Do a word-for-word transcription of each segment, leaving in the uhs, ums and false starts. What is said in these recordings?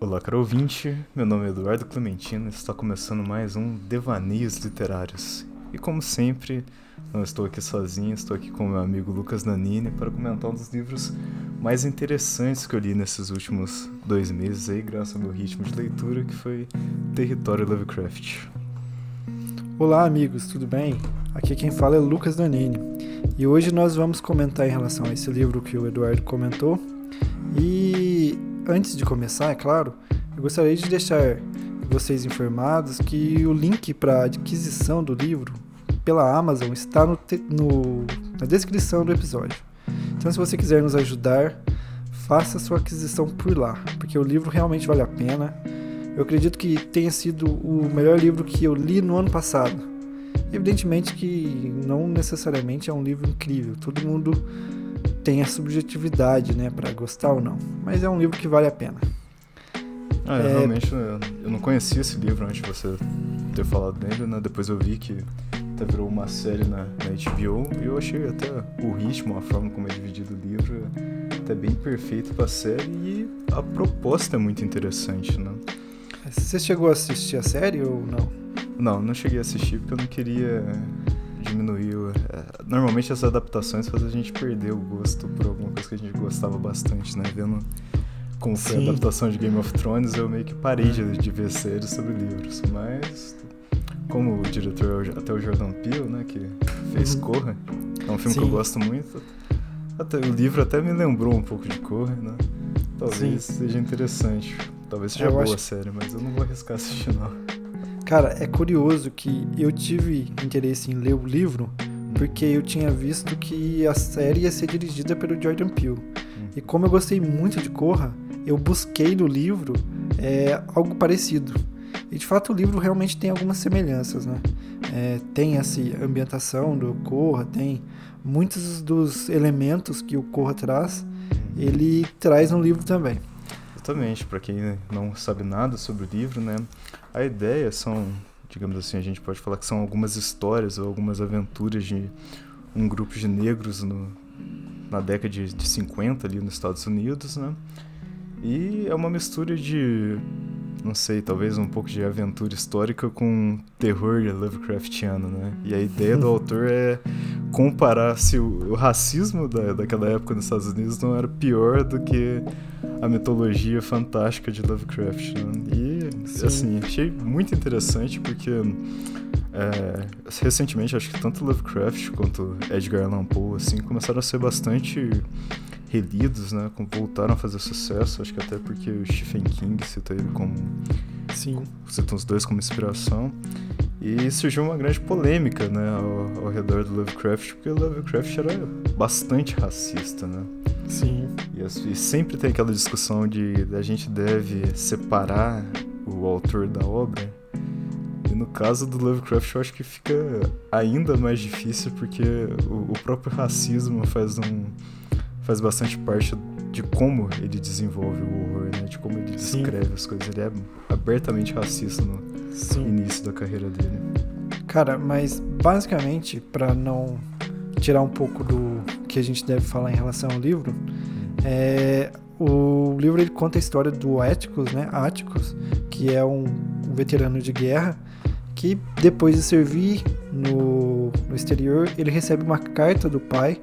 Olá, caro ouvinte, meu nome é Eduardo Clementino e está começando mais um Devaneios Literários. E como sempre, não estou aqui sozinho, estou aqui com meu amigo Lucas Nanini para comentar um dos livros mais interessantes que eu li nesses últimos dois meses aí, graças ao meu ritmo de leitura, que foi Território Lovecraft. Olá amigos, tudo bem? Aqui quem fala é Lucas Nanini e hoje nós vamos comentar em relação a esse livro que o Eduardo comentou. E antes de começar, é claro, eu gostaria de deixar vocês informados que o link para adquisição do livro pela Amazon está no te- no, na descrição do episódio. Então, se você quiser nos ajudar, faça sua aquisição por lá, porque o livro realmente vale a pena. Eu acredito que tenha sido o melhor livro que eu li no ano passado. Evidentemente que não necessariamente é um livro incrível, todo mundo tem a subjetividade, né, para gostar ou não, mas é um livro que vale a pena. Ah, eu, é... realmente eu, eu não conhecia esse livro antes de você ter falado dele, né? Depois eu vi que até virou uma série na, na H B O e eu achei até o ritmo, a forma como é dividido o livro até bem perfeito pra série e a proposta é muito interessante, né? Você chegou a assistir a série ou não? Não, não cheguei a assistir porque eu não queria diminuir. O, é, normalmente essas adaptações fazem a gente perder o gosto por alguma coisa que a gente gostava bastante, né? Vendo como foi Sim. a adaptação de Game of Thrones, eu meio que parei de, de ver séries sobre livros. Mas, como o diretor, até o Jordan Peele, né, que fez uhum. Corra, é um filme Sim. que eu gosto muito. Até, o livro até me lembrou um pouco de Corra, né? Talvez Sim. seja interessante. Talvez seja eu boa acho... a série, mas eu não vou arriscar assistir, não. Cara, é curioso que eu tive interesse em ler o livro porque eu tinha visto que a série ia ser dirigida pelo Jordan Peele. Hum. E como eu gostei muito de Corra, eu busquei no livro é, algo parecido. E de fato o livro realmente tem algumas semelhanças, né? É, tem essa ambientação do Corra, tem muitos dos elementos que o Corra traz, ele traz no livro também. Exatamente, para quem não sabe nada sobre o livro, né? A ideia são, digamos assim, a gente pode falar que são algumas histórias ou algumas aventuras de um grupo de negros no, na década de, de cinquenta ali nos Estados Unidos, né? E é uma mistura de, não sei, talvez um pouco de aventura histórica com terror Lovecraftiano, né? E a ideia do autor é comparar se o, o racismo da, daquela época nos Estados Unidos não era pior do que a mitologia fantástica de Lovecraft, né? E, Sim. assim, achei muito interessante porque é, recentemente acho que tanto Lovecraft quanto Edgar Allan Poe, assim, começaram a ser bastante relidos, né? Voltaram a fazer sucesso, acho que até porque o Stephen King cita ele como... Sim. Cita os dois como inspiração. E surgiu uma grande polêmica, né, ao, ao redor do Lovecraft, porque o Lovecraft era bastante racista, né? Sim. E, e sempre tem aquela discussão de a gente deve separar o autor da obra. E no caso do Lovecraft eu acho que fica ainda mais difícil, porque o, o próprio racismo faz um... faz bastante parte de como ele desenvolve o horror, né? De como ele descreve Sim. as coisas. Ele é abertamente racista no Sim. início da carreira dele. Cara, mas basicamente, para não tirar um pouco do que a gente deve falar em relação ao livro, é, o livro ele conta a história do Atticus, né? Atticus, que é um, um veterano de guerra que depois de servir no, no exterior, ele recebe uma carta do pai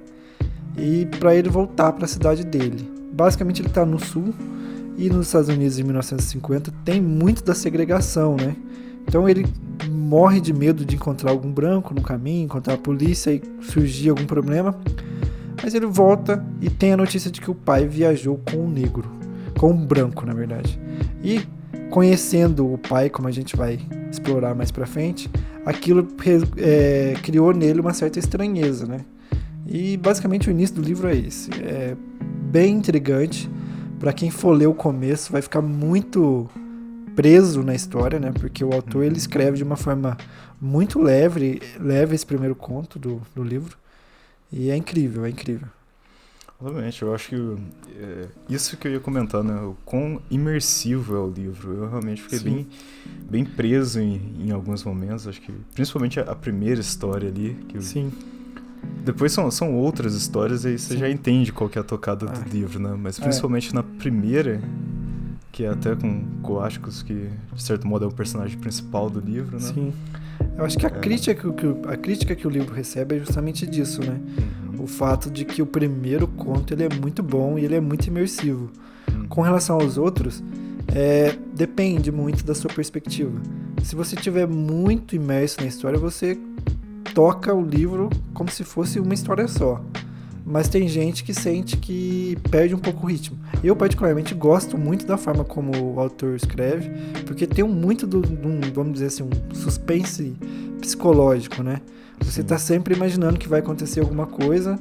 e para ele voltar para a cidade dele. Basicamente ele está no sul e nos Estados Unidos em mil novecentos e cinquenta tem muito da segregação, né? Então ele morre de medo de encontrar algum branco no caminho, encontrar a polícia e surgir algum problema, mas ele volta e tem a notícia de que o pai viajou com um negro, com um branco na verdade. E conhecendo o pai, como a gente vai explorar mais para frente, aquilo é, criou nele uma certa estranheza, né? E basicamente o início do livro é esse, é bem intrigante. Para quem for ler o começo vai ficar muito preso na história, né? Porque o autor ele escreve de uma forma muito leve, leve esse primeiro conto do, do livro, e é incrível, é incrível. Realmente, eu acho que é, isso que eu ia comentar, né? O quão imersivo é o livro. Eu realmente fiquei bem, bem preso em, em alguns momentos, acho que principalmente a, a primeira história ali. Que eu, Sim. Depois são, são outras histórias e aí você Sim. já entende qual que é a tocada ah. do livro, né? Mas principalmente é. na primeira, que é até com Coáticos, que de certo modo é o personagem principal do livro, né? Sim. Eu acho que a, É. crítica, que, o- a crítica que o livro recebe é justamente disso, né? Uhum. O fato de que o primeiro conto ele é muito bom e ele é muito imersivo. Uhum. Com relação aos outros, é, depende muito da sua perspectiva. Se você estiver muito imerso na história, você toca o livro como se fosse uma história só. Mas tem gente que sente que perde um pouco o ritmo. Eu, particularmente, gosto muito da forma como o autor escreve, porque tem um muito do, do um, vamos dizer assim, um suspense psicológico, né? Você Sim. tá sempre imaginando que vai acontecer alguma coisa,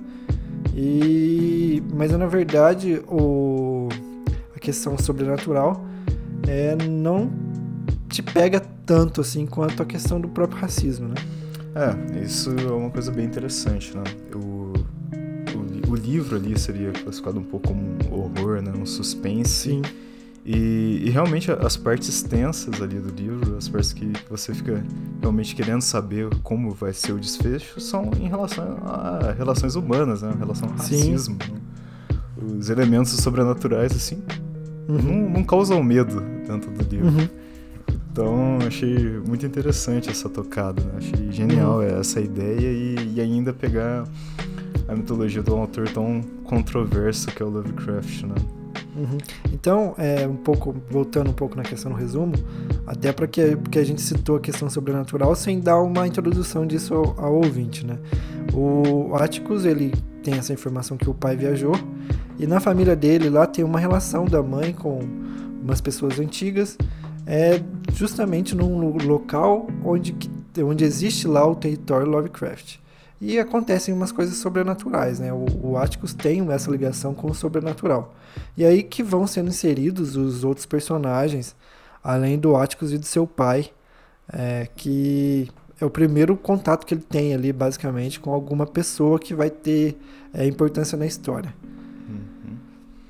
e mas na verdade o... a questão sobrenatural é, não te pega tanto assim quanto a questão do próprio racismo, né? É, isso é uma coisa bem interessante, né? O, o, li- o livro ali seria classificado um pouco como um horror, né? Um suspense. Sim. E, e realmente as partes tensas ali do livro, as partes que você fica realmente querendo saber como vai ser o desfecho, são em relação a relações humanas, né? Em relação ao Sim. racismo. Né? Os elementos sobrenaturais, assim, Uhum. não, não causam medo dentro do livro. Uhum. Então, achei muito interessante essa tocada, né? Achei genial Uhum. essa ideia e, e ainda pegar a mitologia de um autor tão controverso que é o Lovecraft, né? Uhum. Então, é, um pouco, voltando um pouco na questão do resumo, até para que porque a gente citou a questão sobrenatural sem dar uma introdução disso ao, ao ouvinte, né? O Atticus, ele tem essa informação que o pai viajou, e na família dele lá tem uma relação da mãe com umas pessoas antigas, é justamente num lo- local onde, que- onde existe lá o território Lovecraft. E acontecem umas coisas sobrenaturais, né? O, o Atticus tem essa ligação com o sobrenatural. E aí que vão sendo inseridos os outros personagens, além do Atticus e do seu pai, é, que é o primeiro contato que ele tem ali, basicamente, com alguma pessoa que vai ter é, importância na história. Uhum.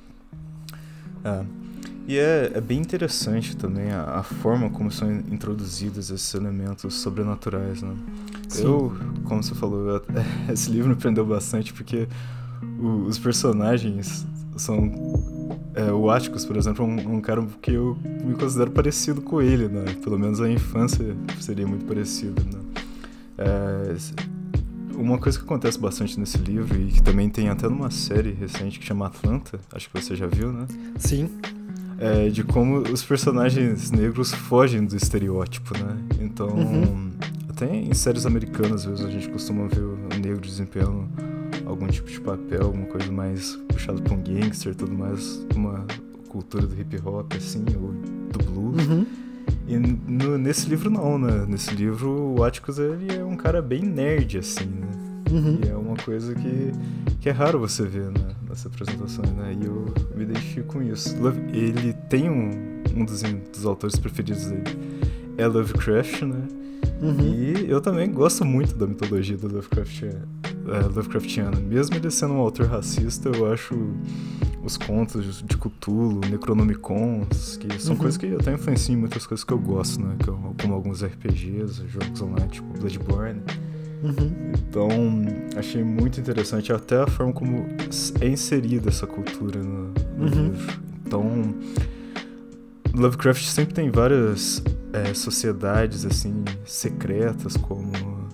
É. E é, é bem interessante também a, a forma como são introduzidos esses elementos sobrenaturais, né? Sim. Eu, como você falou, eu- esse livro me prendeu bastante porque o- os personagens são... é, o Atticus, por exemplo, é um, um cara que eu me considero parecido com ele, né? Pelo menos a infância seria muito parecida, né? É, uma coisa que acontece bastante nesse livro e que também tem até numa série recente que chama Atlanta, acho que você já viu, né? Sim. É, de como os personagens negros fogem do estereótipo, né? Então, Uhum. até em séries americanas, às vezes a gente costuma ver o negro desempenhando algum tipo de papel, alguma coisa mais puxada pra um gangster, tudo mais, uma cultura do hip hop, assim, ou do blues. Uhum. E no- nesse livro não, né? Nesse livro o Atticus, ele é um cara bem nerd, assim, né? Uhum. E é uma coisa que, que é raro você ver, né, nessas apresentações, né? E eu me identifico com isso. Love- ele tem um, um dos, dos autores preferidos dele, é Lovecraft, né? Uhum. E eu também gosto muito da mitologia do Lovecraft, é, Lovecraftiana. Mesmo ele sendo um autor racista, eu acho os contos de Cthulhu, Necronomicons, que são Uhum. coisas que até influenciam em muitas coisas que eu gosto, né? Que eu- como alguns R P Gs, jogos online, tipo Bloodborne. Uhum. Então, achei muito interessante até a forma como é inserida essa cultura no, no Uhum. livro. Então, Lovecraft sempre tem várias é, sociedades assim secretas, como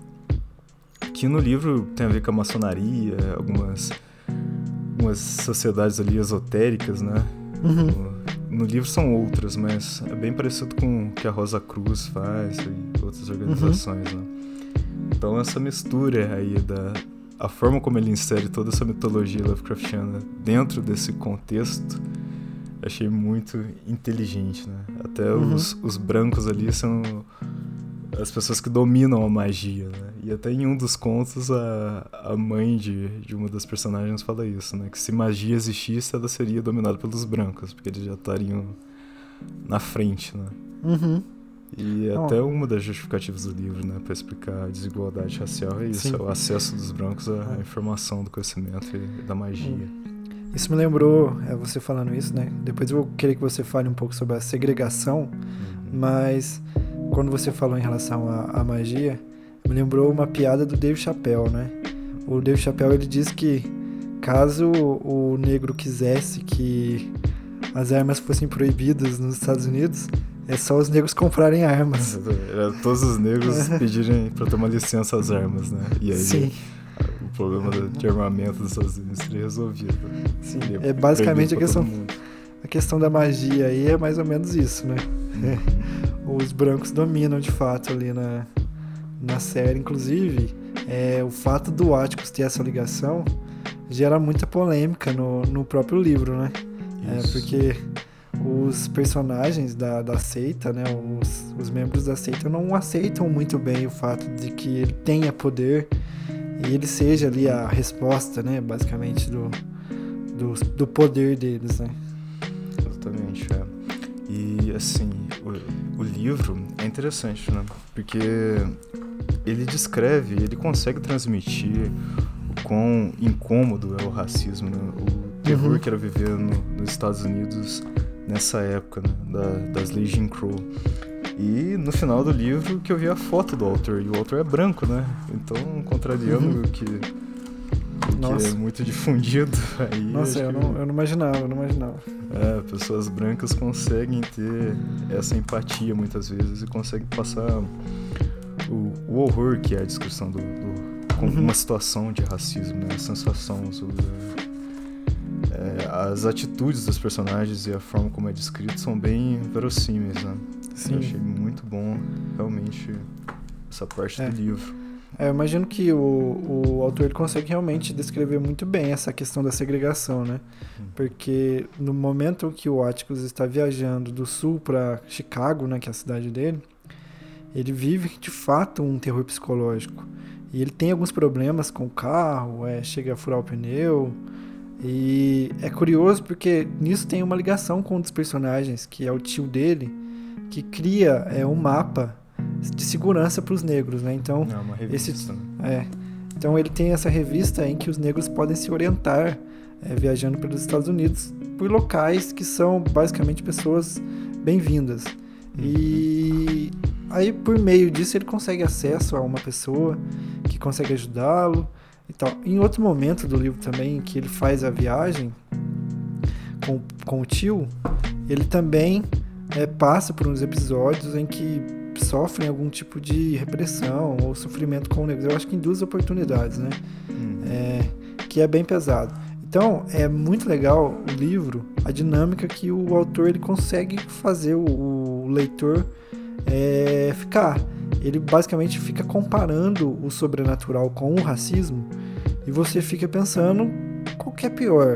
que no livro tem a ver com a maçonaria, algumas, algumas sociedades ali esotéricas, né? Uhum. No, no livro são outras, mas é bem parecido com o que a Rosa Cruz faz e outras organizações, né? Então essa mistura aí da a forma como ele insere toda essa mitologia Lovecraftiana dentro desse contexto, achei muito inteligente, né? Até Uhum. os, os brancos ali são as pessoas que dominam a magia, né? E até em um dos contos a, a mãe de, de uma das personagens fala isso, né? Que se magia existisse, ela seria dominada pelos brancos, porque eles já estariam na frente, né? Uhum. E Oh. até uma das justificativas do livro, né, para explicar a desigualdade racial é isso, Sim. é o acesso dos brancos à informação, do conhecimento e da magia. Isso me lembrou, é você falando isso, né? Depois eu vou querer que você fale um pouco sobre a segregação, Uhum. mas quando você falou em relação à, à magia, me lembrou uma piada do Dave Chappelle, né? O Dave Chappelle, ele diz que caso o negro quisesse que as armas fossem proibidas nos Estados Unidos, é só os negros comprarem armas. Era todos os negros pedirem pra tomar licença às armas, né? E aí Sim. o problema de armamento dos Estados Unidos seria resolvido. Sim. É basicamente a questão, a questão da magia aí é mais ou menos isso, né? Uhum. Os brancos dominam de fato ali na, na série. Inclusive, é, o fato do Atticus ter essa ligação gera muita polêmica no, no próprio livro, né? É, porque os personagens da, da seita, né, os, os membros da seita não aceitam muito bem o fato de que ele tenha poder e ele seja ali a resposta, né, basicamente do, do, do poder deles, né? Exatamente, é. E assim, o, o livro é interessante, né, porque ele descreve, ele consegue transmitir o quão incômodo é o racismo, né, o terror uhum. que era viver no, nos Estados Unidos nessa época, né, da, das leis Jim Crow. E no final do livro que eu vi a foto do autor, e o autor é branco, né? Então, contrariando uhum. o que, o que é muito difundido. Aí Nossa, eu, que... não, eu não imaginava, eu não imaginava. É, pessoas brancas conseguem ter essa empatia muitas vezes e conseguem passar o, o horror que é a descrição do, do com uhum. uma situação de racismo, né? A sensação sobre... É, as atitudes dos personagens e a forma como é descrito são bem verossímeis, né? Sim. Eu achei muito bom, realmente, essa parte é. do livro. É, eu imagino que o, o autor ele consegue realmente descrever muito bem essa questão da segregação, né? Hum. Porque no momento que o Atticus está viajando do sul para Chicago, né, que é a cidade dele, ele vive, de fato, um terror psicológico. E ele tem alguns problemas com o carro, é, chega a furar o pneu... E é curioso porque nisso tem uma ligação com um dos personagens, que é o tio dele, que cria é, um mapa de segurança para os negros, né? Então, é uma revista, esse, né? é, então ele tem essa revista em que os negros podem se orientar é, viajando pelos Estados Unidos por locais que são basicamente pessoas bem-vindas. Uhum. E aí por meio disso ele consegue acesso a uma pessoa que consegue ajudá-lo. Então, em outro momento do livro também, que ele faz a viagem com, com o tio, ele também é, passa por uns episódios em que sofrem algum tipo de repressão ou sofrimento com o negro. Eu acho que em duas oportunidades, né? Hum. É, que é bem pesado. Então, é muito legal o livro, a dinâmica que o autor ele consegue fazer o, o leitor é, ficar. Ele basicamente fica comparando o sobrenatural com o racismo e você fica pensando qual que é pior.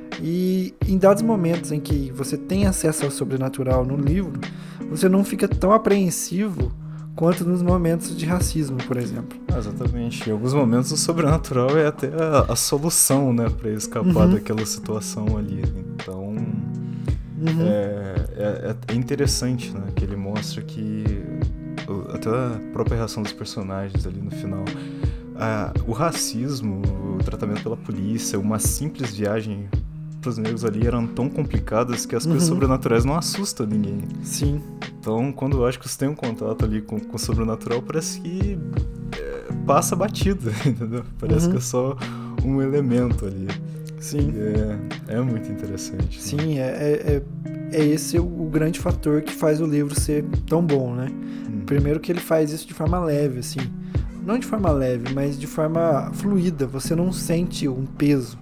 E em dados momentos em que você tem acesso ao sobrenatural no livro, você não fica tão apreensivo quanto nos momentos de racismo, por exemplo. Ah, exatamente. Em alguns momentos o sobrenatural é até a, a solução, né, para escapar uhum. daquela situação ali. Então, uhum. é, é, é interessante, né, que ele mostra que até a própria reação dos personagens ali no final. Ah, o racismo, o tratamento pela polícia, uma simples viagem para os negros ali eram tão complicadas que as uhum. coisas sobrenaturais não assustam ninguém. Sim. Então, quando eu acho que você tem um contato ali com, com o sobrenatural, parece que é, passa batido, entendeu? Parece uhum. que é só um elemento ali. Sim. É, é muito interessante. Sim, né? é, é, é esse o, o grande fator que faz o livro ser tão bom, né? Hum. Primeiro que ele faz isso de forma leve, assim. Não de forma leve, mas de forma fluida. Você não sente um peso.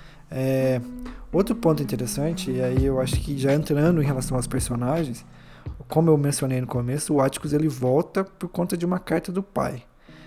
É, outro ponto interessante, e aí eu acho que já entrando em relação aos personagens, como eu mencionei no começo, o Atticus ele volta por conta de uma carta do pai.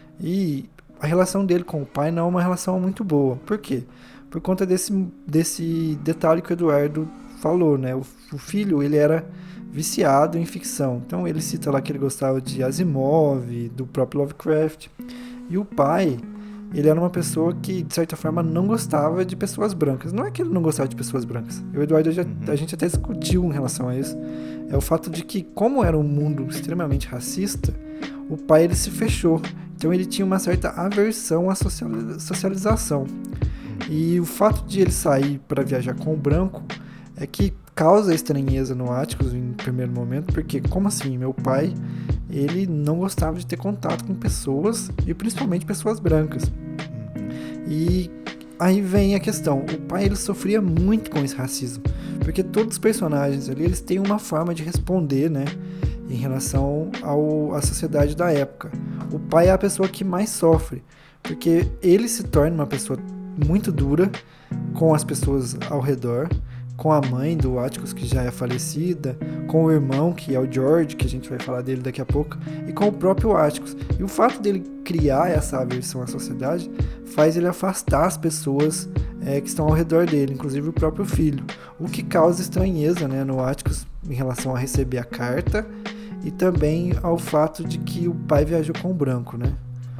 E a relação dele com o pai não é uma relação muito boa. Por quê? Por conta desse, desse detalhe que o Eduardo falou, né? O, o filho, ele era viciado em ficção. Então ele cita lá que ele gostava de Asimov, do próprio Lovecraft. E o pai, ele era uma pessoa que, de certa forma, não gostava de pessoas brancas. Não é que ele não gostava de pessoas brancas. Eu e o Eduardo, já, a gente até discutiu em relação a isso. É o fato de que, como era um mundo extremamente racista, o pai ele se fechou. Então ele tinha uma certa aversão à socialização. E o fato de ele sair para viajar com o branco é que causa estranheza no Atticus em primeiro momento, porque como assim? Meu pai, ele não gostava de ter contato com pessoas, e principalmente pessoas brancas. E aí vem a questão, o pai ele sofria muito com esse racismo, Porque todos os personagens ali, eles têm uma forma de responder, né? Em relação ao, à sociedade da época. O pai é a pessoa que mais sofre, porque ele se torna uma pessoa muito dura com as pessoas ao redor, com a mãe do Atticus, que já é falecida, com o irmão, que é o George, que a gente vai falar dele daqui a pouco, e com o próprio Atticus. E o fato dele criar essa aversão à sociedade faz ele afastar as pessoas é, que estão ao redor dele, inclusive o próprio filho, o que causa estranheza, né, no Atticus em relação a receber a carta e também ao fato de que o pai viajou com o branco, né?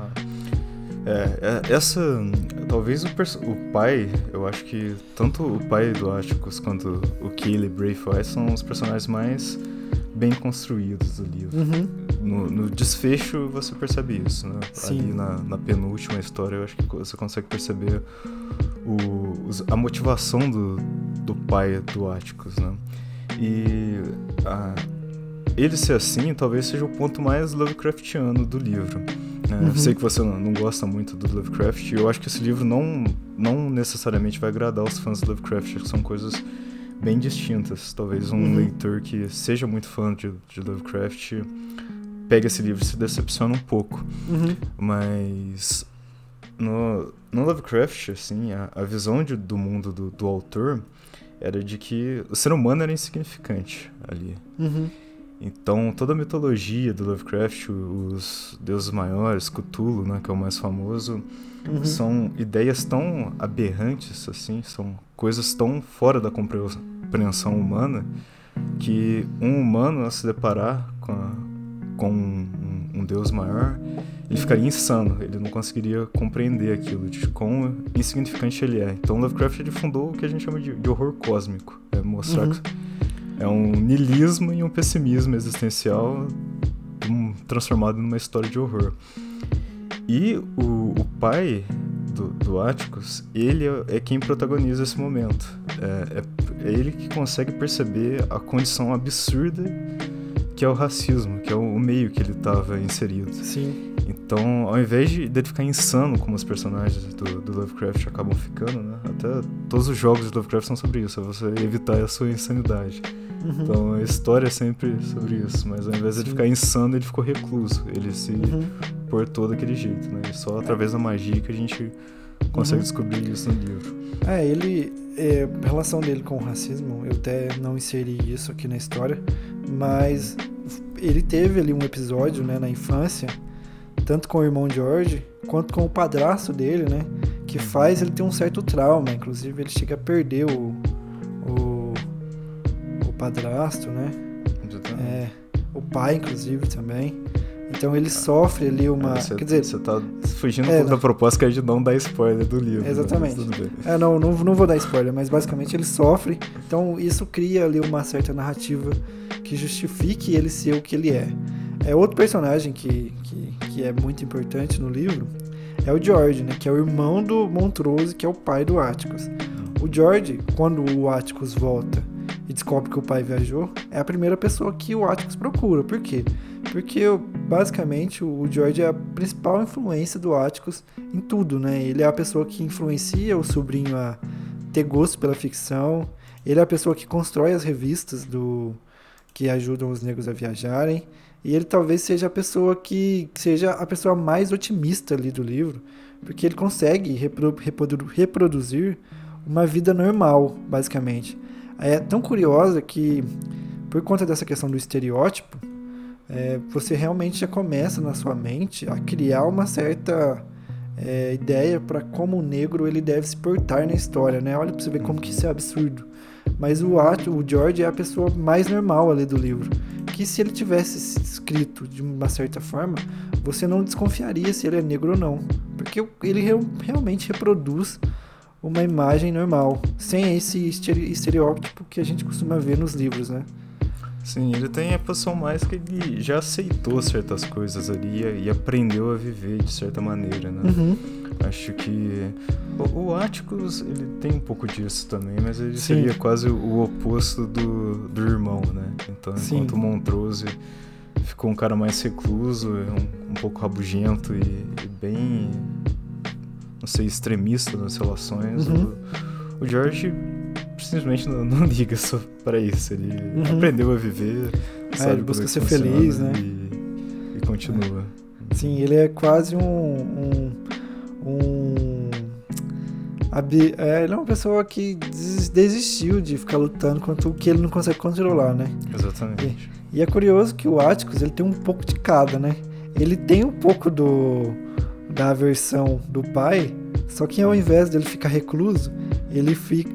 É, essa, talvez o, o pai, eu acho que tanto o pai do Atticus quanto o Caleb Braithwaite são os personagens mais bem construídos do livro. Uhum. No, no desfecho você percebe isso, né? Sim. Ali na, na penúltima história eu acho que você consegue perceber o, a motivação do, do pai do Atticus, né? E a, ele ser assim talvez seja o ponto mais Lovecraftiano do livro. Uhum. Eu sei que você não gosta muito do Lovecraft, e eu acho que esse livro não, não necessariamente vai agradar os fãs do Lovecraft, que são coisas bem distintas. Talvez um uhum. leitor que seja muito fã de, de Lovecraft pegue esse livro e se decepciona um pouco. Uhum. Mas no, no Lovecraft, assim, a, a visão de, do mundo do, do autor era de que o ser humano era insignificante ali. Uhum. Então, toda a mitologia do Lovecraft, os deuses maiores, Cthulhu, né, que é o mais famoso, uhum. são ideias tão aberrantes, assim, são coisas tão fora da compreensão humana, que um humano, a se deparar com, a, com um, um deus maior, ele ficaria insano, ele não conseguiria compreender aquilo, de quão insignificante ele é. Então, Lovecraft ele fundou o que a gente chama de, de horror cósmico, é mostrar uhum. que é um niilismo e um pessimismo existencial um, transformado numa história de horror. E o, o pai do, do Atticus, ele é, é quem protagoniza esse momento. É, é, é ele que consegue perceber a condição absurda que é o racismo, que é o, o meio que ele estava inserido. Sim. Então, ao invés de ele ficar insano como os personagens do, do Lovecraft acabam ficando, né? Até todos os jogos de Lovecraft são sobre isso, é você evitar a sua insanidade. Uhum. Então a história é sempre sobre isso, mas ao invés de ele ficar insano, ele ficou recluso, ele se uhum. portou daquele jeito, né? E só através da magia que a gente consegue uhum. descobrir isso no livro. É, ele, é, a relação dele com o racismo, eu até não inseri isso aqui na história, mas ele teve ali um episódio, né, na infância, tanto com o irmão George, quanto com o padrasto dele, né, que faz ele ter um certo trauma, inclusive ele chega a perder o, o, o padrasto, né, é, o pai, inclusive, também. Então ele sofre ali uma... Você, quer dizer, você tá fugindo é, um pouco da proposta que é de não dar spoiler do livro. Exatamente. Né? É, não, não, não vou dar spoiler, mas basicamente ele sofre. Então isso cria ali uma certa narrativa que justifique ele ser o que ele é. É outro personagem que, que, que é muito importante no livro é o George, né? Que é o irmão do Montrose, que é o pai do Atticus. O George, quando o Atticus volta e descobre que o pai viajou, é a primeira pessoa que o Atticus procura. Por quê? Porque, basicamente, o George é a principal influência do Atticus em tudo, né? Ele é a pessoa que influencia o sobrinho a ter gosto pela ficção, ele é a pessoa que constrói as revistas do... que ajudam os negros a viajarem, e ele talvez seja a pessoa que seja a pessoa mais otimista ali do livro, porque ele consegue repro... Reprodu... reproduzir uma vida normal, basicamente. É tão curiosa que, por conta dessa questão do estereótipo, é, você realmente já começa na sua mente a criar uma certa é, ideia para como o negro ele deve se portar na história, né? Olha para você ver como que isso é absurdo. Mas o, o George é a pessoa mais normal ali do livro, que se ele tivesse escrito de uma certa forma, você não desconfiaria se ele é negro ou não, porque ele realmente reproduz uma imagem normal, sem esse estereótipo que a gente costuma ver nos livros, né? Sim, ele tem a posição mais que ele já aceitou certas coisas ali e aprendeu a viver de certa maneira, né? Uhum. Acho que o, o Atticus, ele tem um pouco disso também, mas ele Sim. seria quase o oposto do, do irmão, né? Então, enquanto o Montrose ficou um cara mais recluso, um, um pouco rabugento e, e bem, não sei, extremista nas relações, uhum. o, o George simplesmente não, não liga só pra isso. Ele uhum. aprendeu a viver, é, sabe, ele busca ser feliz, né? E, e continua. Sim, ele é quase um... um, um é, ele é uma pessoa que desistiu de ficar lutando contra o que ele não consegue controlar, né? Exatamente. E, e é curioso que o Atticus, ele tem um pouco de cada, né? Ele tem um pouco do da aversão do pai, só que ao invés dele ficar recluso, ele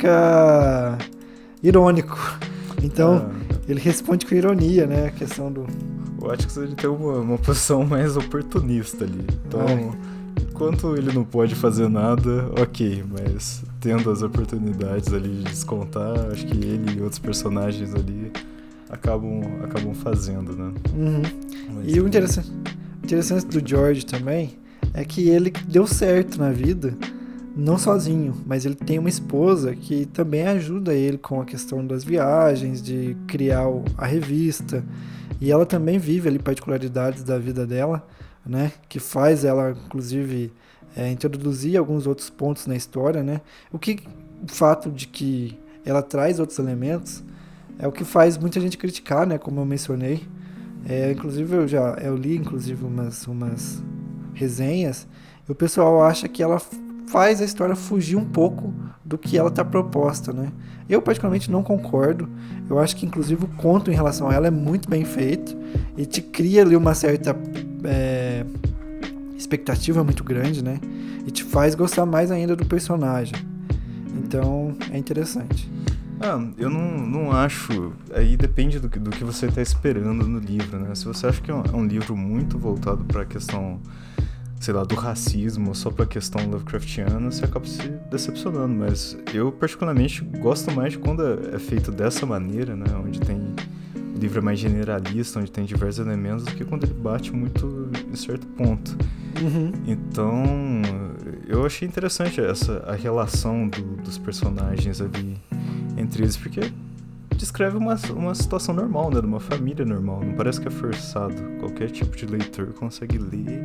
fica irônico. Então, ah. ele responde com ironia, né? A questão do... O Atticus, ele tem uma, uma posição mais oportunista ali. Então... Ah. Enquanto ele não pode fazer nada, ok, mas tendo as oportunidades ali de descontar, acho que ele e outros personagens ali acabam, acabam fazendo, né? Uhum. E o interessante, interessante do George também é que ele deu certo na vida, não sozinho, mas ele tem uma esposa que também ajuda ele com a questão das viagens, de criar a revista, e ela também vive ali particularidades da vida dela, né, que faz ela, inclusive, é, introduzir alguns outros pontos na história, né? O que o fato de que ela traz outros elementos é o que faz muita gente criticar, né? Como eu mencionei, é, inclusive eu já eu li inclusive umas umas resenhas e o pessoal acha que ela faz a história fugir um pouco do que ela está proposta, né? Eu particularmente não concordo. Eu acho que inclusive o conto em relação a ela é muito bem feito e te cria ali uma certa é, expectativa muito grande, né? E te faz gostar mais ainda do personagem. Então é interessante. Ah, eu não, não acho. Aí depende do que, do que você está esperando no livro, né? Se você acha que é um, é um livro muito voltado para a questão, sei lá, do racismo, só pra questão Lovecraftiana, você acaba se decepcionando, mas eu particularmente gosto mais de quando é feito dessa maneira, né, onde tem, o livro é mais generalista, onde tem diversos elementos, do que quando ele bate muito em certo ponto. Uhum. Então, eu achei interessante essa, a relação do, dos personagens ali entre eles, porque descreve uma, uma situação normal, né, de uma família normal, não parece que é forçado, qualquer tipo de leitor consegue ler.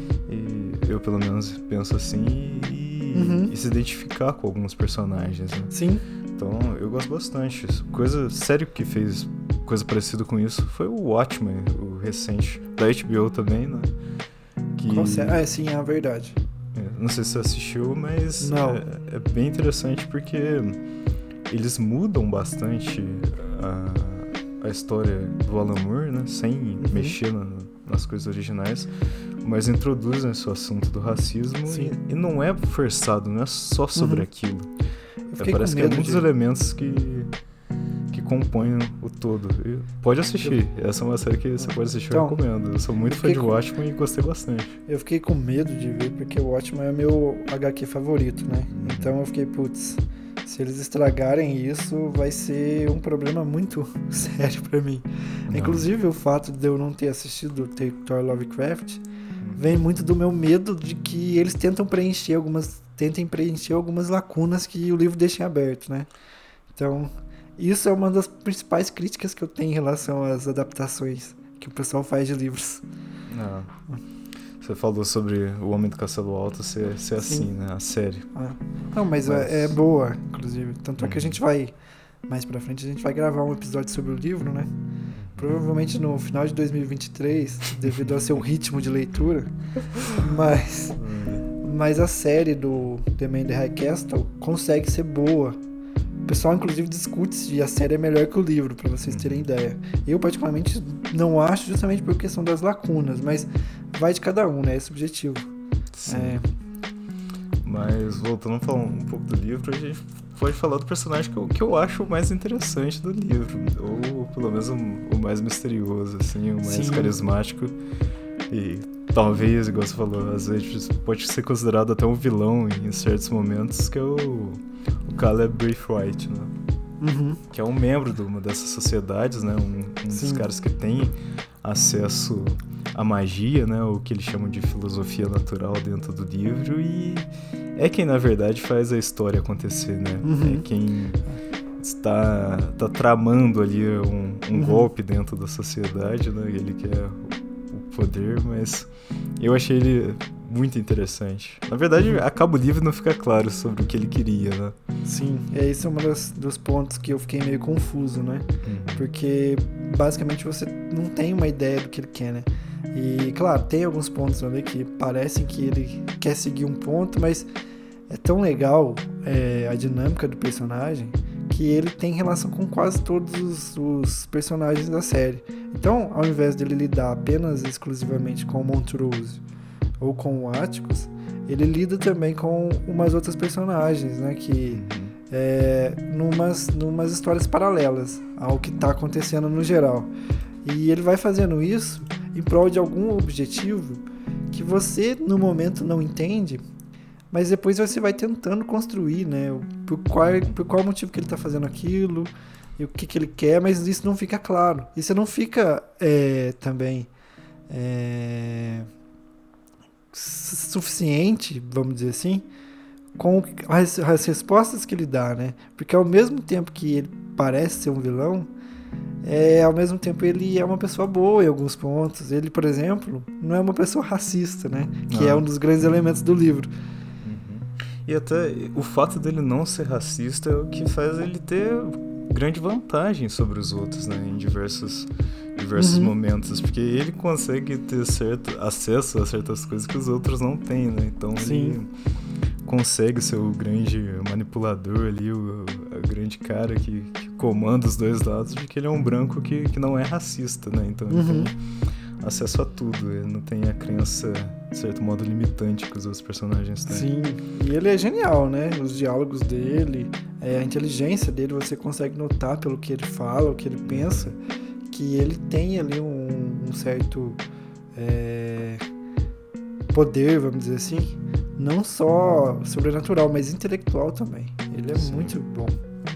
Eu, pelo menos, penso assim e, uhum. e se identificar com alguns personagens, né? Sim. Então, eu gosto bastante. Coisa sério que fez coisa parecida com isso foi o Watchmen, o recente, da H B O também, né? Que... Qual série? Ah, sim, é a verdade. É, não sei se você assistiu, mas não. É, é bem interessante porque eles mudam bastante a, a história do Alan Moore, né? Sem uhum. mexer na, nas coisas originais. Mas introduzem esse assunto do racismo e, e não é forçado, não é só sobre uhum. aquilo. É, parece que é um dos de... elementos que, que compõem o todo. E pode assistir, eu... essa é uma série que você pode assistir, então, eu recomendo. Eu sou muito eu fã de com... Watchmen e gostei bastante. Eu fiquei com medo de ver, porque o Watchmen é meu H Q favorito, né? Uhum. Então eu fiquei, putz, se eles estragarem isso, vai ser um problema muito sério pra mim. Não. Inclusive, o fato de eu não ter assistido o Território Lovecraft vem muito do meu medo de que eles tentam preencher algumas, tentem preencher algumas lacunas que o livro deixa em aberto, né? Então, isso é uma das principais críticas que eu tenho em relação às adaptações que o pessoal faz de livros. Ah, você falou sobre O Homem do Castelo Alto ser, ser assim, né? A série. Ah. Não, mas, mas... É, é boa, inclusive. Tanto é que a gente vai, mais pra frente, a gente vai gravar um episódio sobre o livro, né? Provavelmente no final de dois mil e vinte e três, devido ao seu ritmo de leitura, mas, mas a série do The Man in the High Castle consegue ser boa. O pessoal, inclusive, discute se a série é melhor que o livro, para vocês terem ideia. Eu, particularmente, não acho, justamente por questão das lacunas, mas vai de cada um, né? É subjetivo. Sim. É... Mas, voltando a falar um pouco do livro, a gente pode falar do personagem que eu, que eu acho o mais interessante do livro, ou pelo menos o, o mais misterioso, assim, o mais Sim. carismático, e talvez, igual você falou, às vezes pode ser considerado até um vilão em certos momentos, que é o, o Caleb Braithwaite, né? Uhum. Que é um membro de uma dessas sociedades, né? Um, um dos caras que tem acesso à magia, né? O que eles chamam de filosofia natural dentro do livro, e é quem na verdade faz a história acontecer, né? Uhum. É quem está, está tramando ali um, um uhum. golpe dentro da sociedade, né? Ele quer o poder, mas eu achei ele muito interessante. Na verdade, uhum. acaba o livro e não fica claro sobre o que ele queria, né? Sim, é, esse é um dos, dos pontos que eu fiquei meio confuso, né? Uhum. Porque, basicamente, você não tem uma ideia do que ele quer, né? E, claro, tem alguns pontos ali que parecem que ele quer seguir um ponto, mas é tão legal é, a dinâmica do personagem que ele tem relação com quase todos os, os personagens da série. Então, ao invés dele lidar apenas exclusivamente com o Montrose ou com o Atticus, ele lida também com umas outras personagens, né, que é, numas, numas histórias paralelas ao que está acontecendo no geral. E ele vai fazendo isso em prol de algum objetivo que você, no momento, não entende, mas depois você vai tentando construir, né, por qual, por qual motivo que ele está fazendo aquilo, e o que, que ele quer, mas isso não fica claro. E você não fica é, também é, suficiente, vamos dizer assim, com as, as respostas que ele dá, né? Porque ao mesmo tempo que ele parece ser um vilão, é, ao mesmo tempo ele é uma pessoa boa em alguns pontos. Ele, por exemplo, não é uma pessoa racista, né? Que ah. é um dos grandes elementos do livro. E até o fato dele não ser racista é o que faz ele ter grande vantagem sobre os outros, né? Em diversos, diversos uhum. momentos. Porque ele consegue ter certo acesso a certas coisas que os outros não têm, né? Então Sim. ele consegue ser o grande manipulador ali, o, o grande cara que, que comanda os dois lados, de que ele é um branco que, que não é racista, né? Então ele uhum. tem acesso a tudo, ele não tem a crença, de certo modo, limitante que os outros personagens têm. Sim, e ele é genial, né? Os diálogos dele, é, a inteligência dele, você consegue notar pelo que ele fala, o que ele pensa, que ele tem ali um, um certo é, poder, vamos dizer assim, não só sobrenatural, mas intelectual também. Ele é Sim. muito bom.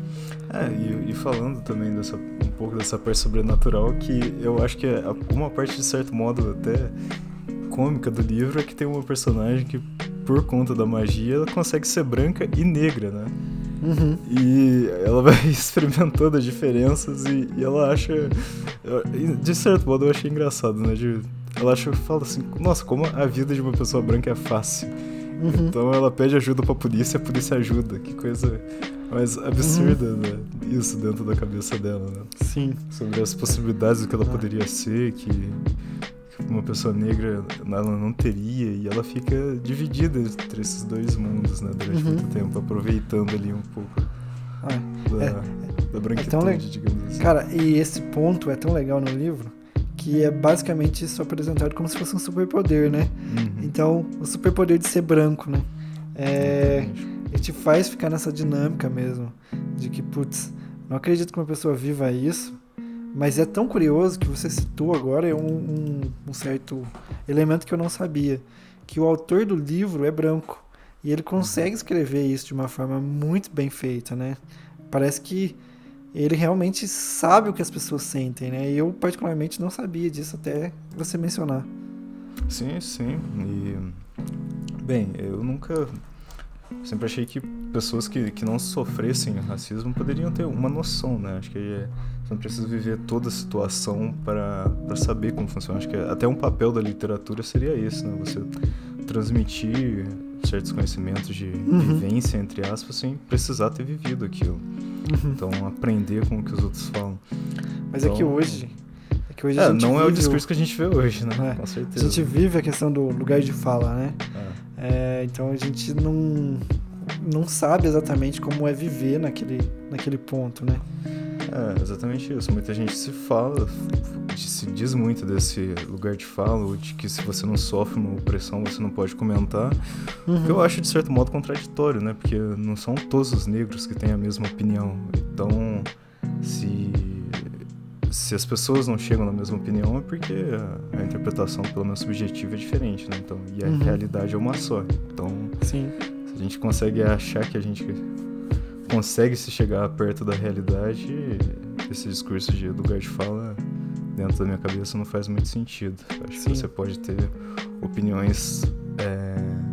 É, e, e falando também dessa, um pouco dessa parte sobrenatural, que eu acho que é uma parte, de certo modo, até cômica do livro, é que tem uma personagem que, por conta da magia, ela consegue ser branca e negra, né? Uhum. E ela vai experimentando as diferenças e, e ela acha... De certo modo, eu achei engraçado, né? De, ela acha, fala assim, nossa, como a vida de uma pessoa branca é fácil. Uhum. Então ela pede ajuda pra polícia, a polícia ajuda. Que coisa mais absurda, uhum. né? Isso dentro da cabeça dela, né? Sim. Sobre as possibilidades do que ela ah. poderia ser, que, que uma pessoa negra ela não teria, e ela fica dividida entre esses dois mundos, né? Durante uhum. muito tempo, aproveitando ali um pouco ah. da, é, da branquitude, é le... digamos assim. Cara, e esse ponto é tão legal no livro, que é basicamente isso apresentado como se fosse um superpoder, né? Uhum. Então, o superpoder de ser branco, né? É, ele te faz ficar nessa dinâmica mesmo, de que, putz, não acredito que uma pessoa viva isso, mas é tão curioso que você citou agora, é um, um, um certo elemento que eu não sabia, que o autor do livro é branco, e ele consegue escrever isso de uma forma muito bem feita, né? Parece que ele realmente sabe o que as pessoas sentem, né? E eu, particularmente, não sabia disso até você mencionar. Sim, sim. E, bem, eu nunca... Sempre achei que pessoas que, que não sofressem racismo poderiam ter uma noção, né? Acho que você não precisa viver toda a situação para para saber como funciona. Acho que até um papel da literatura seria esse, né? Você transmitir certos conhecimentos de uhum. vivência, entre aspas, sem precisar ter vivido aquilo. Uhum. Então, aprender com o que os outros falam. Mas então, é que hoje... É que hoje é, a gente não vive é o discurso o... que a gente vê hoje, né? É, com certeza. A gente vive a questão do lugar de fala, né? É. É, então, a gente não, não sabe exatamente como é viver naquele, naquele ponto, né? É, exatamente isso. Muita gente se fala, se diz muito desse lugar de fala, ou de que se você não sofre uma opressão, você não pode comentar. Uhum. Que eu acho, de certo modo, contraditório, né? Porque não são todos os negros que têm a mesma opinião. Então, se, se as pessoas não chegam na mesma opinião, é porque a, a interpretação, pelo menos subjetiva, é diferente, né? Então, e a uhum. realidade é uma só. Então, Sim. se a gente consegue achar que a gente... consegue se chegar perto da realidade, esse discurso de lugar de fala dentro da minha cabeça não faz muito sentido. Acho Sim. que você pode ter opiniões é,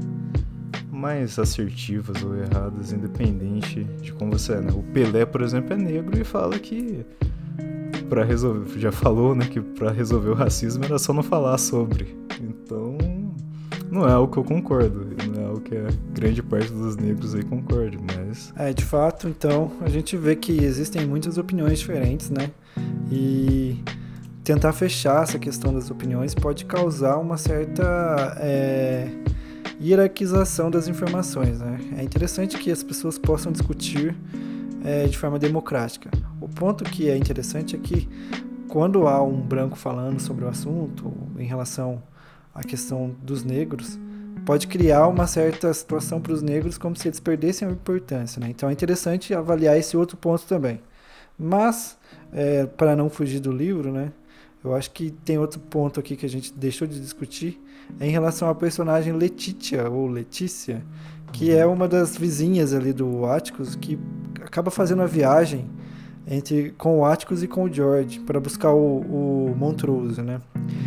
mais assertivas ou erradas, independente de como você é, né? O Pelé, por exemplo, é negro e fala que para resolver, já falou, né, que para resolver o racismo era só não falar sobre. Então, não é algo que eu concordo, não é algo que a grande parte dos negros aí concorde, mas... É, de fato, então, a gente vê que existem muitas opiniões diferentes, né? E tentar fechar essa questão das opiniões pode causar uma certa é, hierarquização das informações, né? É interessante que as pessoas possam discutir é, de forma democrática. O ponto que é interessante é que quando há um branco falando sobre o assunto, em relação à questão dos negros, pode criar uma certa situação para os negros como se eles perdessem a importância, né? Então é interessante avaliar esse outro ponto também. Mas, é, para não fugir do livro, né, eu acho que tem outro ponto aqui que a gente deixou de discutir, é em relação à personagem Letitia, ou Letícia, que é uma das vizinhas ali do Atticus, que acaba fazendo a viagem entre, com o Atticus e com o George, para buscar o, o Montrose, né?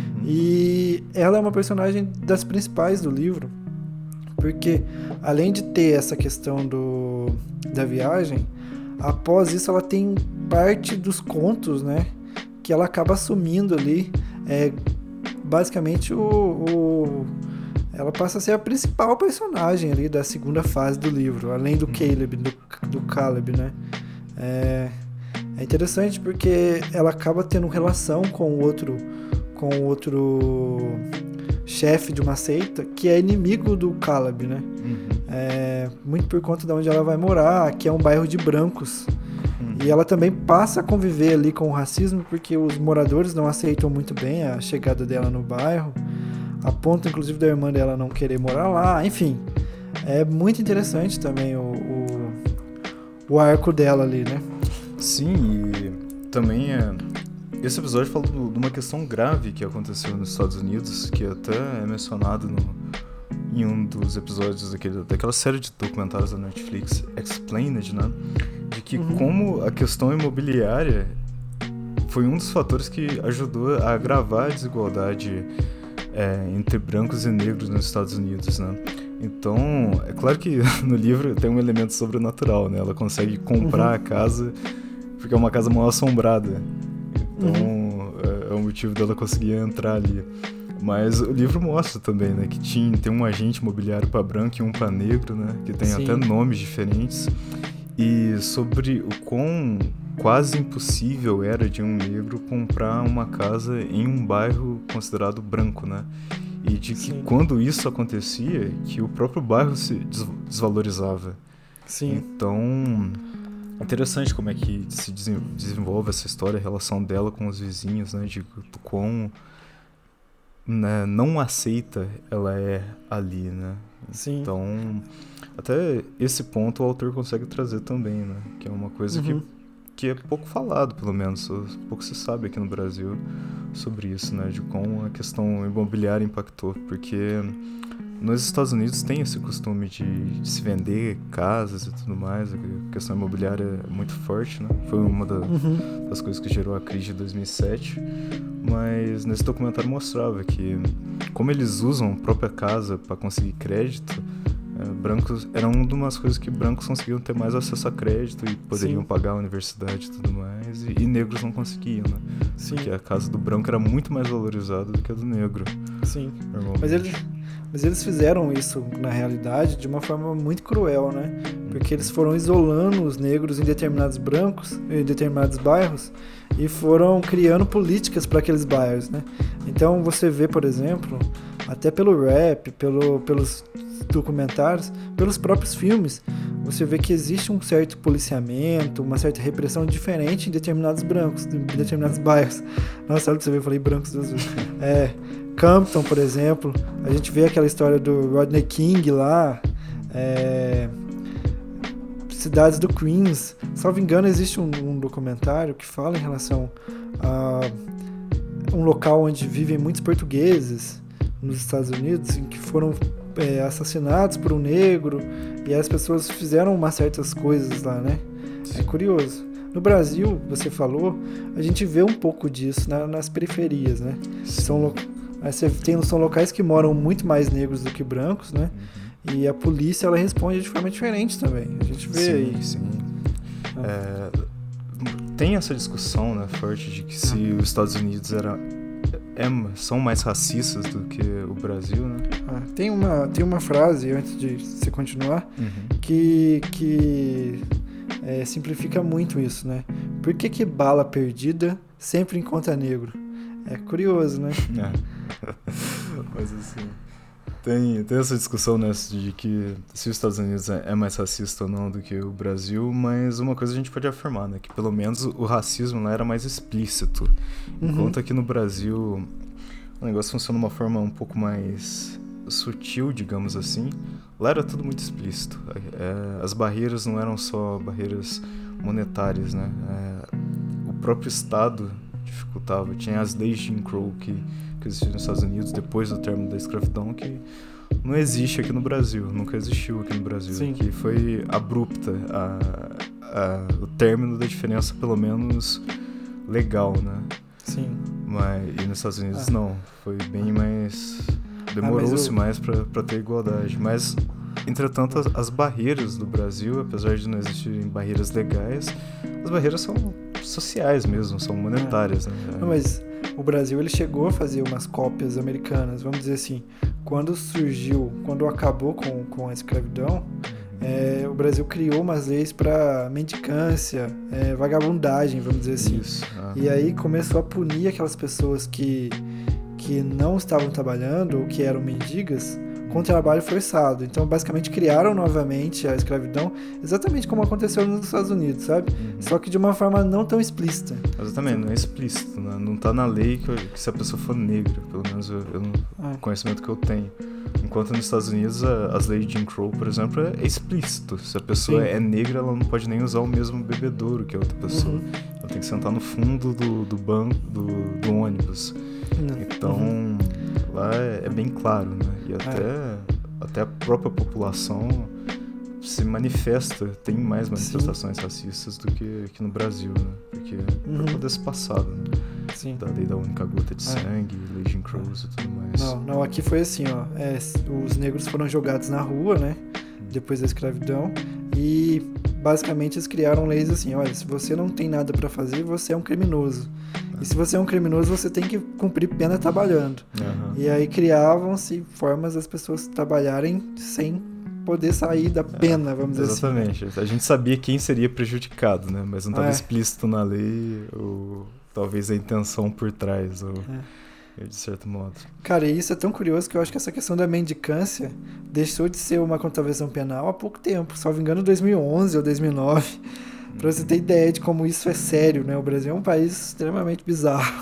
E ela é uma personagem das principais do livro, porque além de ter essa questão do, da viagem, após isso ela tem parte dos contos, né, que ela acaba assumindo ali, é, basicamente o, o, ela passa a ser a principal personagem ali da segunda fase do livro, além do Caleb, do, do Caleb, né. É, é interessante porque ela acaba tendo relação com o outro, com o outro chefe de uma seita que é inimigo do Caleb, né? Uhum. É, muito por conta de onde ela vai morar, que é um bairro de brancos. Uhum. E ela também passa a conviver ali com o racismo porque os moradores não aceitam muito bem a chegada dela no bairro, a ponto inclusive da irmã dela não querer morar lá. Enfim, é muito interessante também o, o, o arco dela ali, né? Sim, e também é... esse episódio fala de uma questão grave que aconteceu nos Estados Unidos, que até é mencionado no, em um dos episódios daquele, daquela série de documentários da Netflix, Explained, né? De que uhum. como a questão imobiliária foi um dos fatores que ajudou a agravar a desigualdade é, entre brancos e negros nos Estados Unidos, né? Então, é claro que no livro tem um elemento sobrenatural, né? Ela consegue comprar uhum. a casa porque é uma casa mal assombrada. Então, uhum. é, é o motivo dela conseguir entrar ali. Mas o livro mostra também, né, que tinha, tem um agente imobiliário para branco e um para negro, né, que tem Sim. até nomes diferentes. E sobre o quão quase impossível era de um negro comprar uma casa em um bairro considerado branco, né? E de que Sim. quando isso acontecia, que o próprio bairro se desvalorizava. Sim. Então... interessante como é que se desenvolve essa história, a relação dela com os vizinhos, né, de quão né, não aceita ela é ali, né. Sim. Então, até esse ponto o autor consegue trazer também, né, que é uma coisa uhum. que, que é pouco falado, pelo menos, pouco se sabe aqui no Brasil sobre isso, né, de como a questão imobiliária impactou, porque... nos Estados Unidos tem esse costume de, de se vender casas e tudo mais, a questão imobiliária é muito forte, né? Foi uma da, uhum. das coisas que gerou a crise de dois mil e sete, mas nesse documentário mostrava que como eles usam a própria casa para conseguir crédito, é, brancos, era uma das coisas que brancos conseguiam ter mais acesso a crédito e poderiam Sim. pagar a universidade e tudo mais, e, e negros não conseguiam, né? Sim. Porque a casa do branco era muito mais valorizada do que a do negro. Sim, mas ele... Mas eles fizeram isso, na realidade, de uma forma muito cruel, né? Porque eles foram isolando os negros em determinados brancos, em determinados bairros, e foram criando políticas para aqueles bairros, né? Então você vê, por exemplo, até pelo rap, pelo, pelos documentários, pelos próprios filmes, você vê que existe um certo policiamento, uma certa repressão diferente em determinados brancos, em determinados bairros. Nossa, olha que você vê, eu falei brancos duas vezes. É... Compton, por exemplo, a gente vê aquela história do Rodney King lá, é, cidades do Queens. Salvo engano, existe um, um documentário que fala em relação a um local onde vivem muitos portugueses nos Estados Unidos, em que foram é, assassinados por um negro, e as pessoas fizeram umas certas coisas lá, né? É curioso. No Brasil, você falou, a gente vê um pouco disso na, nas periferias, né? São locais. Aí você tem, são locais que moram muito mais negros do que brancos, né? Uhum. E a polícia, ela responde de forma diferente também. A gente vê sim, aí. Sim, ah. é, tem essa discussão, né, forte de que se os Estados Unidos era, é, são mais racistas do que o Brasil, né? Ah, tem, uma, tem uma frase, antes de você continuar, Uhum. que, que é, simplifica muito isso, né? Por que que bala perdida sempre encontra negro? É curioso, né? É. Mas assim, tem, tem essa discussão, né, de que se os Estados Unidos é mais racista ou não do que o Brasil, mas uma coisa a gente pode afirmar, né, que pelo menos o racismo lá era mais explícito, Uhum. enquanto aqui no Brasil o negócio funciona de uma forma um pouco mais sutil, digamos assim. Lá era tudo muito explícito. É, as barreiras não eram só barreiras monetárias, né, é, o próprio Estado dificultava. Tinha as leis de Jim Crow que, que existiam nos Estados Unidos depois do término da escravidão, que não existe aqui no Brasil, nunca existiu aqui no Brasil. Sim. Que foi abrupta a, a, o término da diferença, pelo menos legal, né? Sim. Mas, e nos Estados Unidos Ah. não, foi bem mais... demorou-se eu- mais pra, pra ter igualdade. Mas, entretanto, as, as barreiras do Brasil, apesar de não existirem barreiras legais, as barreiras são sociais mesmo, são monetárias, né? Não, mas o Brasil ele chegou a fazer umas cópias americanas, vamos dizer assim. Quando surgiu, quando acabou com, com a escravidão, é, o Brasil criou umas leis para mendicância, é, vagabundagem, vamos dizer assim. Isso. ah. E aí começou a punir aquelas pessoas que, que não estavam trabalhando ou que eram mendigas com trabalho forçado. Então, basicamente, criaram novamente a escravidão, exatamente como aconteceu nos Estados Unidos, sabe? Uhum. Só que de uma forma não tão explícita. Exatamente, não é explícito, né? Não tá na lei que, que se a pessoa for negra, pelo menos eu, eu não, Ah. o conhecimento que eu tenho. Enquanto nos Estados Unidos, a, as leis de Jim Crow, por exemplo, é explícito. Se a pessoa Sim. é negra, ela não pode nem usar o mesmo bebedouro que a outra pessoa. Uhum. Ela tem que sentar no fundo do, do banco, do, do ônibus. Então, Uhum. lá é, é bem claro, né? E até, até a própria população se manifesta, tem mais manifestações Sim. racistas do que aqui no Brasil, né? Porque Uhum. por todo esse passado, né? Sim. Da lei da única gota de É. sangue, lei de Jim Crow e tudo mais. Não, não, aqui foi assim, ó. É, os negros foram jogados na rua, né? Depois da escravidão. E basicamente eles criaram leis assim, olha, se você não tem nada pra fazer, você é um criminoso. E se você é um criminoso, você tem que cumprir pena trabalhando. Uhum. E aí criavam-se formas das pessoas trabalharem sem poder sair da pena, vamos dizer assim. Exatamente. A gente sabia quem seria prejudicado, né? Mas não estava É. explícito na lei, ou talvez a intenção por trás, ou É. de certo modo. Cara, e isso é tão curioso que eu acho que essa questão da mendicância deixou de ser uma contravenção penal há pouco tempo. Só me engano, dois mil e onze ou dois mil e nove. Pra você ter ideia de como isso é sério, né? O Brasil é um país extremamente bizarro.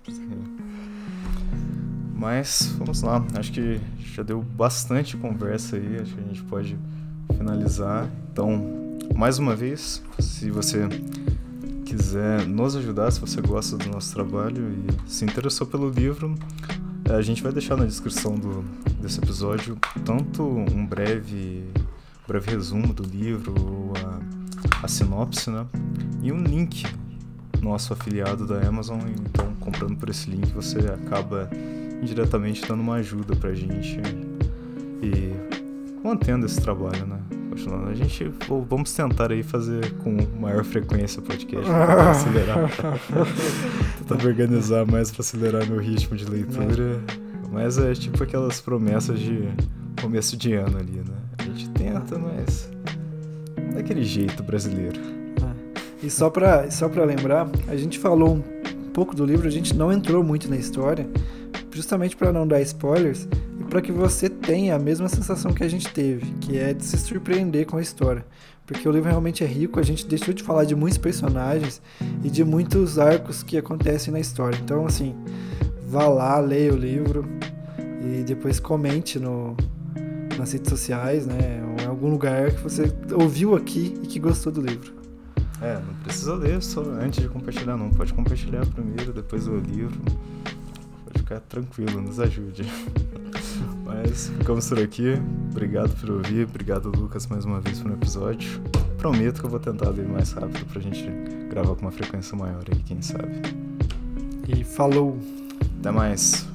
Mas, vamos lá. Acho que já deu bastante conversa aí. Acho que a gente pode finalizar. Então, mais uma vez, se você quiser nos ajudar, se você gosta do nosso trabalho e se interessou pelo livro, a gente vai deixar na descrição do, desse episódio tanto um breve, breve resumo do livro, ou a, a sinopse, né? E um link nosso afiliado da Amazon. Então, comprando por esse link, você acaba indiretamente dando uma ajuda pra gente e mantendo esse trabalho, né? Continuando. A gente, vamos tentar aí fazer com maior frequência o podcast pra acelerar. Tentar organizar mais pra acelerar meu ritmo de leitura. Mas é tipo aquelas promessas de começo de ano ali, né? A gente tenta, mas daquele jeito brasileiro. E só pra, só pra lembrar, a gente falou um pouco do livro, a gente não entrou muito na história, justamente para não dar spoilers e para que você tenha a mesma sensação que a gente teve, que é de se surpreender com a história. Porque o livro realmente é rico, a gente deixou de falar de muitos personagens e de muitos arcos que acontecem na história. Então, assim, vá lá, leia o livro e depois comente no, nas redes sociais, né, ou em algum lugar que você ouviu aqui e que gostou do livro. É, não precisa ler só antes de compartilhar, não. Pode compartilhar primeiro, depois o livro. Pode ficar tranquilo, nos ajude. Mas ficamos por aqui. Obrigado por ouvir. Obrigado, Lucas, mais uma vez por um episódio. Prometo que eu vou tentar ler mais rápido pra gente gravar com uma frequência maior aí, quem sabe. E falou! Até mais!